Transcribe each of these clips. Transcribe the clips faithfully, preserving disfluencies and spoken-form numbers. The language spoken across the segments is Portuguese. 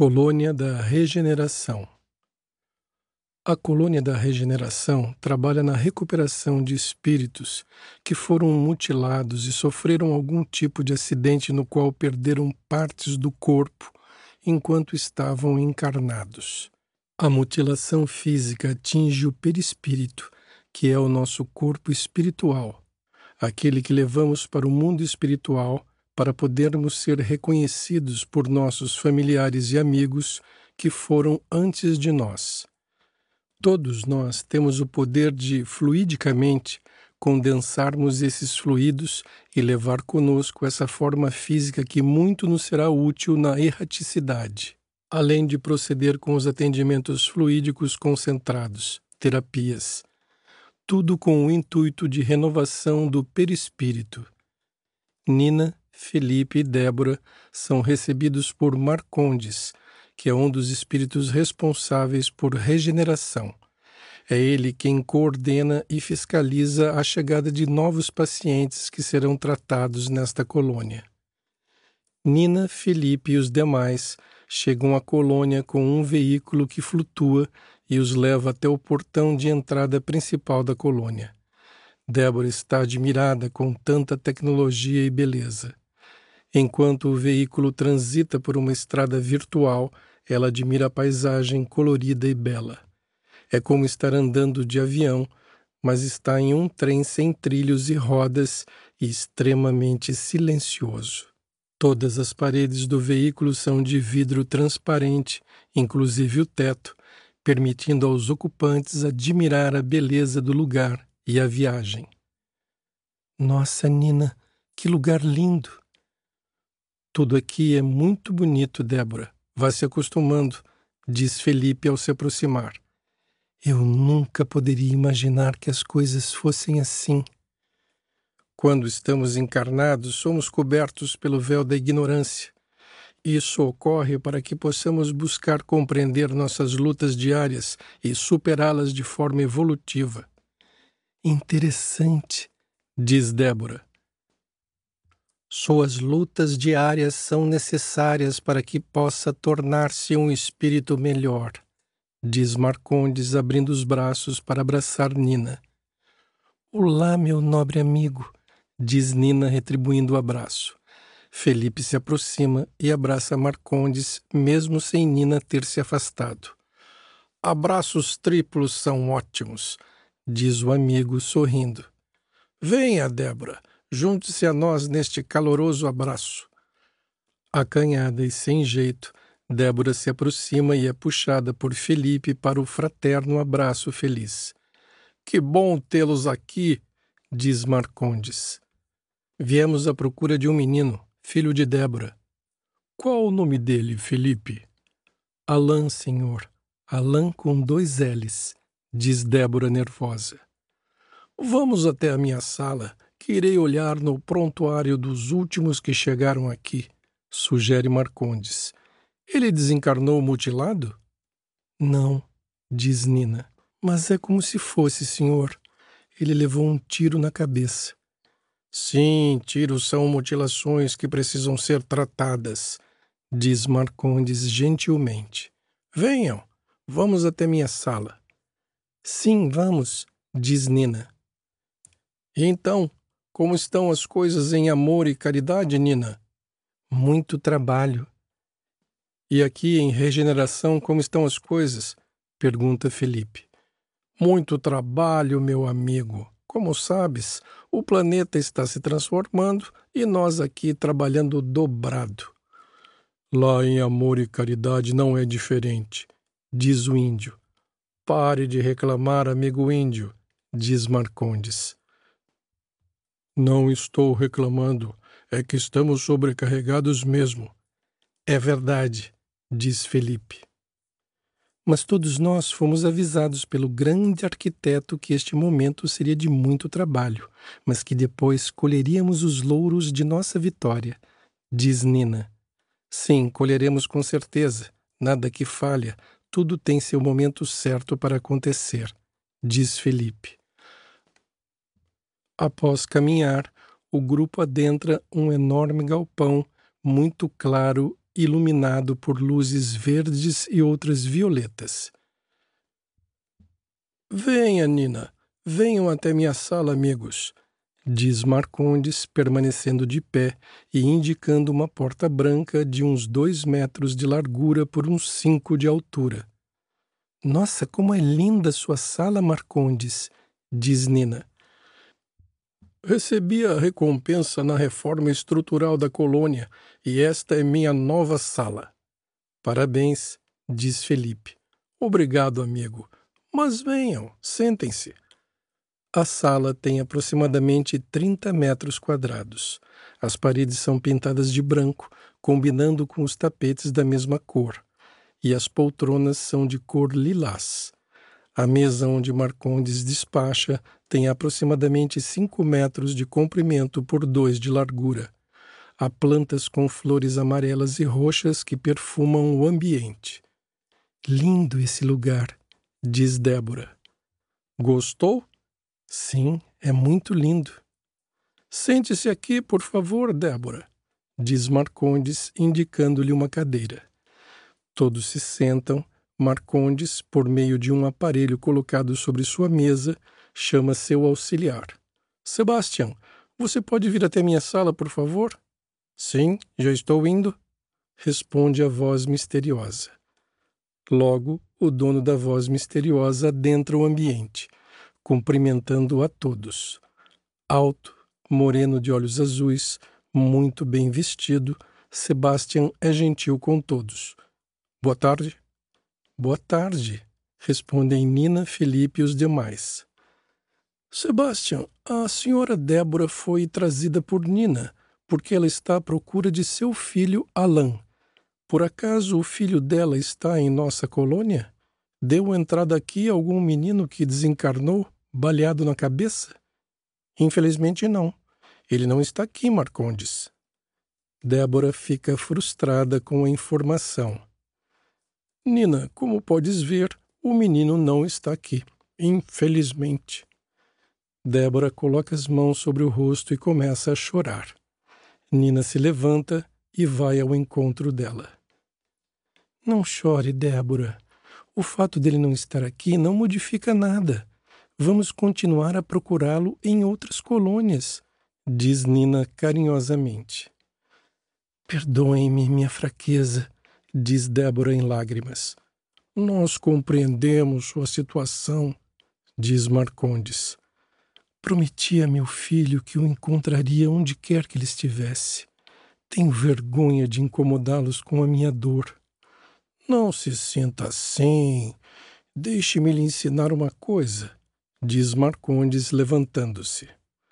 Colônia da Regeneração. A Colônia da Regeneração trabalha na recuperação de espíritos que foram mutilados e sofreram algum tipo de acidente no qual perderam partes do corpo enquanto estavam encarnados. A mutilação física atinge o perispírito, que é o nosso corpo espiritual, aquele que levamos para o mundo espiritual para podermos ser reconhecidos por nossos familiares e amigos que foram antes de nós. Todos nós temos o poder de, fluidicamente, condensarmos esses fluidos e levar conosco essa forma física que muito nos será útil na erraticidade, além de proceder com os atendimentos fluídicos concentrados, terapias, tudo com o intuito de renovação do perispírito. Nina, Felipe e Débora são recebidos por Marcondes, que é um dos espíritos responsáveis por regeneração. É ele quem coordena e fiscaliza a chegada de novos pacientes que serão tratados nesta colônia. Nina, Felipe e os demais chegam à colônia com um veículo que flutua e os leva até o portão de entrada principal da colônia. Débora está admirada com tanta tecnologia e beleza. Enquanto o veículo transita por uma estrada virtual, ela admira a paisagem colorida e bela. É como estar andando de avião, mas está em um trem sem trilhos e rodas e extremamente silencioso. Todas as paredes do veículo são de vidro transparente, inclusive o teto, permitindo aos ocupantes admirar a beleza do lugar e a viagem. Nossa, Nina, que lugar lindo! Tudo aqui é muito bonito, Débora. Vá se acostumando, diz Felipe ao se aproximar. Eu nunca poderia imaginar que as coisas fossem assim. Quando estamos encarnados, somos cobertos pelo véu da ignorância. Isso ocorre para que possamos buscar compreender nossas lutas diárias e superá-las de forma evolutiva. Interessante, diz Débora. Suas lutas diárias são necessárias para que possa tornar-se um espírito melhor, diz Marcondes, abrindo os braços para abraçar Nina. Olá, meu nobre amigo, diz Nina, retribuindo o abraço. Felipe se aproxima e abraça Marcondes, mesmo sem Nina ter se afastado. Abraços triplos são ótimos, diz o amigo, sorrindo. Venha, Débora. Junte-se a nós neste caloroso abraço. Acanhada e sem jeito, Débora se aproxima e é puxada por Felipe para o fraterno abraço feliz. Que bom tê-los aqui, diz Marcondes. Viemos à procura de um menino, filho de Débora. Qual o nome dele, Felipe? Alain, senhor. Alain com dois L's, diz Débora nervosa. Vamos até a minha sala, que irei olhar no prontuário dos últimos que chegaram aqui, sugere Marcondes. Ele desencarnou mutilado? Não, diz Nina, mas é como se fosse, senhor. Ele levou um tiro na cabeça. Sim, tiros são mutilações que precisam ser tratadas, diz Marcondes gentilmente. Venham, vamos até minha sala. Sim, vamos, diz Nina. Então, como estão as coisas em amor e caridade, Nina? Muito trabalho. E aqui em regeneração, como estão as coisas? Pergunta Felipe. Muito trabalho, meu amigo. Como sabes, o planeta está se transformando e nós aqui trabalhando dobrado. Lá em amor e caridade não é diferente, diz o índio. Pare de reclamar, amigo índio, diz Marcondes. Não estou reclamando, é que estamos sobrecarregados mesmo. É verdade, diz Felipe. Mas todos nós fomos avisados pelo grande arquiteto que este momento seria de muito trabalho, mas que depois colheríamos os louros de nossa vitória, diz Nina. Sim, colheremos com certeza, nada que falha, tudo tem seu momento certo para acontecer, diz Felipe. Após caminhar, o grupo adentra um enorme galpão, muito claro iluminado por luzes verdes e outras violetas. Venha, Nina, venham até minha sala, amigos, diz Marcondes, permanecendo de pé e indicando uma porta branca de uns dois metros de largura por uns cinco de altura. Nossa, como é linda sua sala, Marcondes, diz Nina. Recebi a recompensa na reforma estrutural da colônia e esta é minha nova sala. Parabéns, diz Felipe. Obrigado, amigo. Mas venham, sentem-se. A sala tem aproximadamente trinta metros quadrados. As paredes são pintadas de branco, combinando com os tapetes da mesma cor, e as poltronas são de cor lilás. A mesa onde Marcondes despacha tem aproximadamente cinco metros de comprimento por dois de largura. Há plantas com flores amarelas e roxas que perfumam o ambiente. Lindo esse lugar, diz Débora. Gostou? Sim, é muito lindo. Sente-se aqui, por favor, Débora, diz Marcondes, indicando-lhe uma cadeira. Todos se sentam. Marcondes, por meio de um aparelho colocado sobre sua mesa, chama seu auxiliar. Sebastião, você pode vir até minha sala, por favor? Sim, já estou indo, responde a voz misteriosa. Logo, o dono da voz misteriosa adentra o ambiente, cumprimentando a todos. Alto, moreno de olhos azuis, muito bem vestido, Sebastião é gentil com todos. Boa tarde. Boa tarde, respondem Nina, Felipe e os demais. Sebastião, a senhora Débora foi trazida por Nina, porque ela está à procura de seu filho Alain. Por acaso o filho dela está em nossa colônia? Deu entrada aqui algum menino que desencarnou, baleado na cabeça? Infelizmente não. Ele não está aqui, Marcondes. Débora fica frustrada com a informação. Nina, como podes ver, o menino não está aqui, infelizmente. Débora coloca as mãos sobre o rosto e começa a chorar. Nina se levanta e vai ao encontro dela. Não chore, Débora. O fato dele não estar aqui não modifica nada. Vamos continuar a procurá-lo em outras colônias, diz Nina carinhosamente. Perdoem-me minha fraqueza, diz Débora em lágrimas. Nós compreendemos sua situação, diz Marcondes. Prometi a meu filho que o encontraria onde quer que ele estivesse. Tenho vergonha de incomodá-los com a minha dor. Não se sinta assim. Deixe-me lhe ensinar uma coisa, diz Marcondes, levantando-se.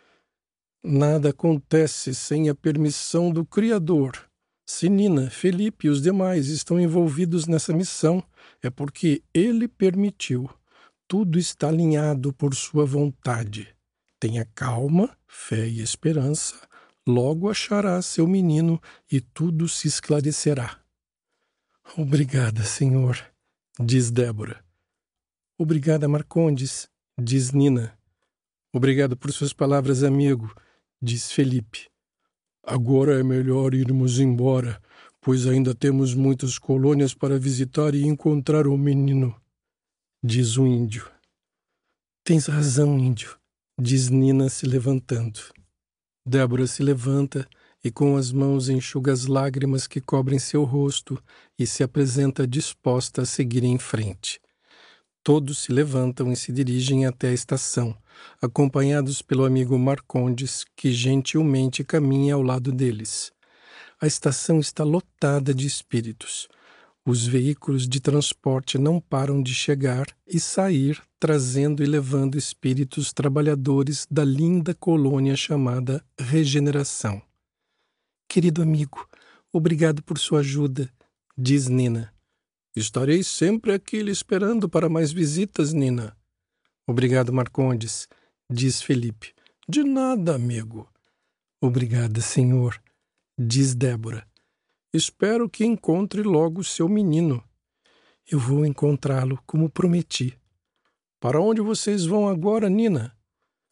Nada acontece sem a permissão do Criador. Se Nina, Felipe e os demais estão envolvidos nessa missão, é porque ele permitiu. Tudo está alinhado por sua vontade. Tenha calma, fé e esperança. Logo achará seu menino e tudo se esclarecerá. Obrigada, Senhor, diz Débora. Obrigada, Marcondes, diz Nina. Obrigado por suas palavras, amigo, diz Felipe. Agora é melhor irmos embora, pois ainda temos muitas colônias para visitar e encontrar o menino, diz o índio. Tens razão, índio, diz Nina se levantando. Débora se levanta e com as mãos enxuga as lágrimas que cobrem seu rosto e se apresenta disposta a seguir em frente. Todos se levantam e se dirigem até a estação, acompanhados pelo amigo Marcondes, que gentilmente caminha ao lado deles. A estação está lotada de espíritos. Os veículos de transporte não param de chegar e sair, trazendo e levando espíritos trabalhadores da linda colônia chamada Regeneração. Querido amigo, obrigado por sua ajuda, diz Nina. Estarei sempre aqui lhe esperando para mais visitas, Nina. Obrigado, Marcondes, diz Felipe. De nada, amigo. Obrigada, senhor, diz Débora. Espero que encontre logo seu menino. Eu vou encontrá-lo, como prometi. Para onde vocês vão agora, Nina?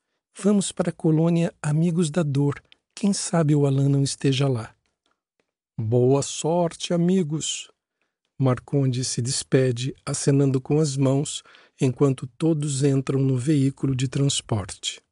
Vamos para a colônia Amigos da Dor. Quem sabe o Alain não esteja lá. Boa sorte, amigos! Marcondes se despede, acenando com as mãos, enquanto todos entram no veículo de transporte.